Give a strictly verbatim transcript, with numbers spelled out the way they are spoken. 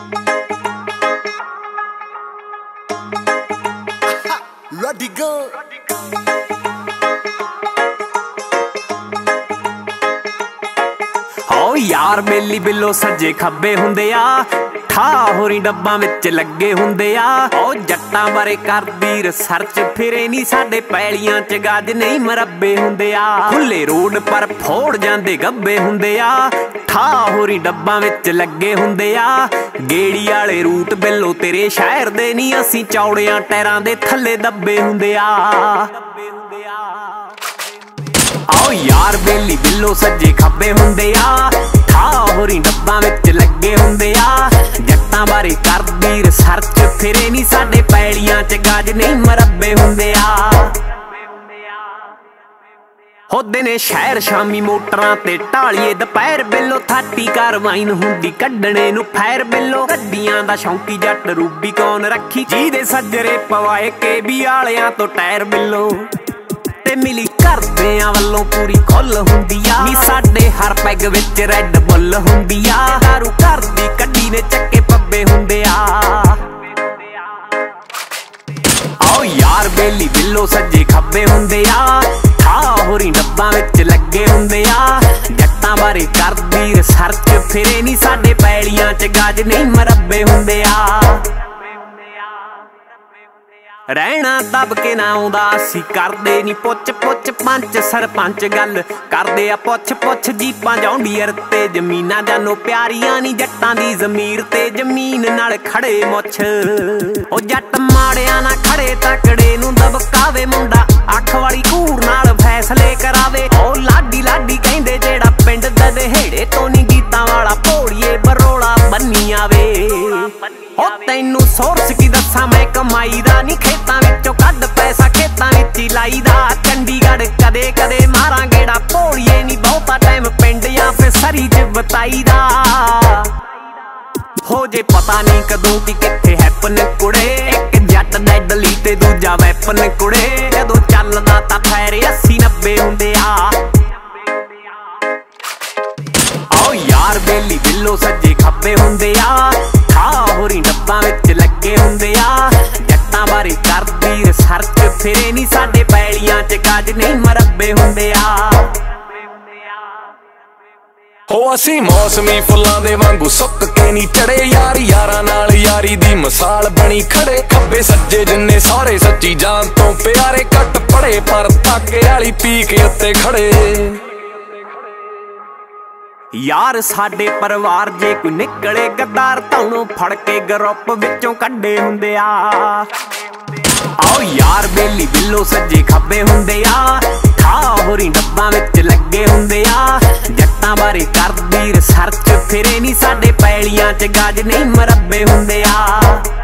Ready go. हो यार बेली बिल्लो सज्जे खब्बे हुंदे आ, ठा होरी डब्बां विच लगे हुंदे आ। ओ जट्टां बारे करदी रिसर्च फिरे नी साडे पैलियां च गज नहीं मरब्बे हुंदे आ। खुले रोड पर फोड़ जांदे गब्बे हुंदे आ, ठा होरी डब्बां विच लगे हुंदे आ। गेड़ी वाले रूट बिल्लो तेरे शहर दे नी, असीं चौड़ियां टैरां दे थल्ले दब्बे हुंदे आ। आओ यार बेली बिल्लो सज्जे खब्बे हुंदे आ, ठा होरी डब्बां विच लगे हुंदे आ। जट्टां बारे करदी रिसर्च फिरे नी साडे पैलियां च गज नहीं मरब्बे हुंदे आ। होदे ने शहर शामी मोटरां ते ढालिए दुपहर बिल्लो थाटी कारवाइन हुंदी कड्डणे नूं फैर बिल्लो। गड्डियां दा शौंकी जट रूबी कौन रखी, जीदे सज्जरे पवाए के भी आलियां तो टायर बिल्लो। ते मिली घरदियां वल्लों पूरी खुल हुंदी आ, नी साडे हर पैग विच रैड बुल हुंदी आ। दारू घर दी कड्डी ने चक्के पब्बे हुंदे आ। आओ यार बेली बिल्लो सज्जे खब्बे हुंदे आ, ठा होरी डब्बां विच लगे हुंदे आ। जट्टां बारे करदी रिसर्च फिरे नी साडे पैलियां च गज नहीं मरब्बे हुंदे आ। रहना दब के ना आउंदा असीं करदे नी पुੱਛ पुੱਛ पंच सरपंच गल करदे आ पुੱਛ पुੱਛ जीपां जौंडीयर ते जमीनां जानो प्यारियां नी जट्टां दी ज़मीर ते जमीन नाल खड़े मुੱਛ। ओ जट माड़ियां ना खड़े तकड़े नूं दबकावे मुंडा, अख वाली घूर नाल फैसले करावे। ओ लाडी लाडी कहंदे जेड़ा पिंड दे देहड़े तो नी गीतां वाला भोड़िए बरोला बन्नी आवे। ओ तैनू सोर्स की दस्सां मैं कमाई दा नी, खेतां विचों कड्ड पैसा खेतां विच ही लाईदा। चंडीगढ़ कदे कदे मारां गेड़ा भोड़िए नी, बहुता टाइम पिंड या फिर सरी च बताईदा। हो जे पता नहीं कदों की कित्थे हैपन कुड़े, एक जट डैडली ते दूजा वैपन कुड़े। जदों चलदा तां फैर अस्सी नब्बे हुंदे आ। आओ यार बेली बिल्लो सज्जे खब्बे हुंदे आ, ठा होरी डब्बां विच लगे हुंदे आ। जट्टां बारे करदी रिसर्च फिरे नी साडे पैलियां च गज नहीं मरब्बे हुंदे आ। हो असीं मौसमी फुल्लां दे वांगू सुੱਕ के नी चढ़े, यार यारां नाल यारी दी मिसाल बनी खड़े। खब्बे सज्जे जिन्ने सारे सच्ची जान तो प्यारे, घट पड़े पर ताके वाली पीक उत्ते खड़े। यार साडे परिवार जे कोई निकले गद्दार, ताउणों फड़ के ग्रुप विचों कड्डे हुंदे आ। आओ यार बेली बिल्लो सज्जे खब्बे हुंदे आ, ठा होरी डब्बां विच लगे हुंदे आ। जट्टां बारे करदी रिसर्च फिरे नी साडे पैलियां च गज नहीं मरब्बे हुंदे आ।